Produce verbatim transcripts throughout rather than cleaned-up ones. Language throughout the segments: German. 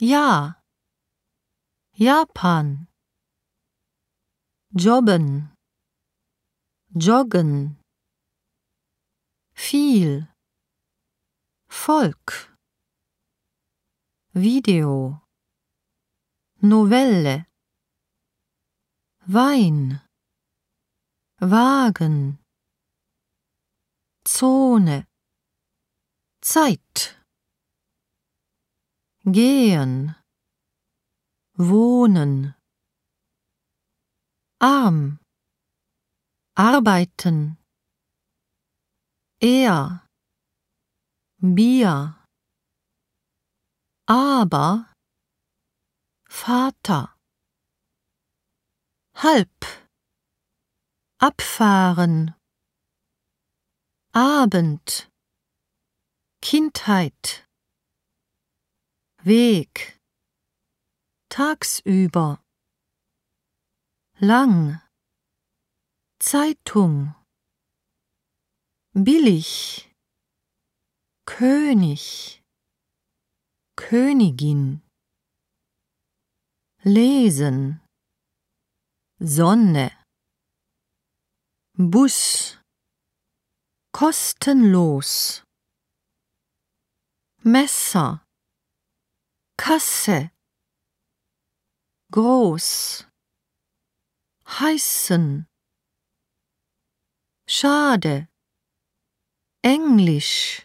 Ja. Japan. Jobben. Joggen. Viel. Volk. Video. Novelle. Wein. Wagen. Zone. Zeit. Gehen. Wohnen. Arm. Arbeiten. Er. Bier. Aber. Vater. Halb. Abfahren. Abend. Kindheit. Weg. Tagsüber. Lang. Zeitung. Billig. König. Königin. Lesen. Sonne. Bus. Kostenlos. Messer. Kasse. Groß. Heißen. Schade. Englisch.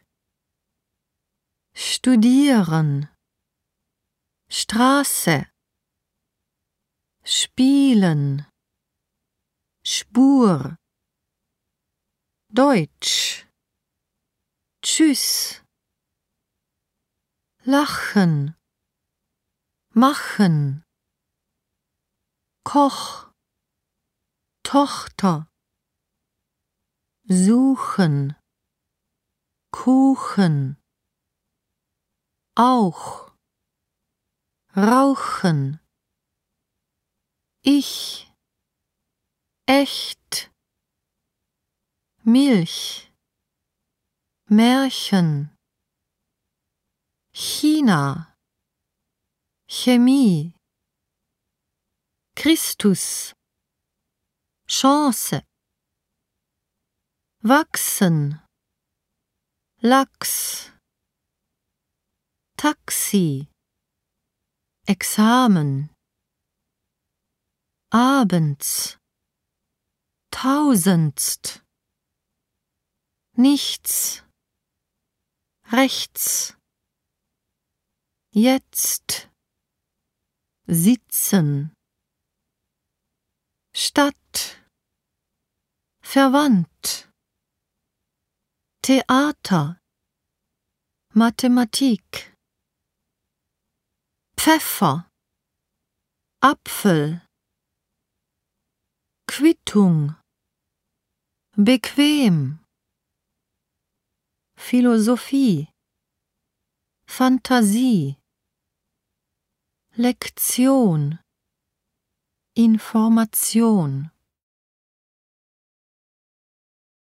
Studieren. Straße. Spielen. Spur. Deutsch. Tschüss. Lachen. Machen. Koch. Tochter. Suchen. Kuchen. Auch. Rauchen. Ich. Echt. Milch. Märchen. China. Chemie. Christus. Chance. Wachsen. Lachs. Taxi. Examen. Abends. Tausendst. Nichts. Rechts. Jetzt. Sitzen. Stadt. Verwandt. Theater. Mathematik. Pfeffer. Apfel. Quittung. Bequem. Philosophie. Fantasie. Lektion. Information.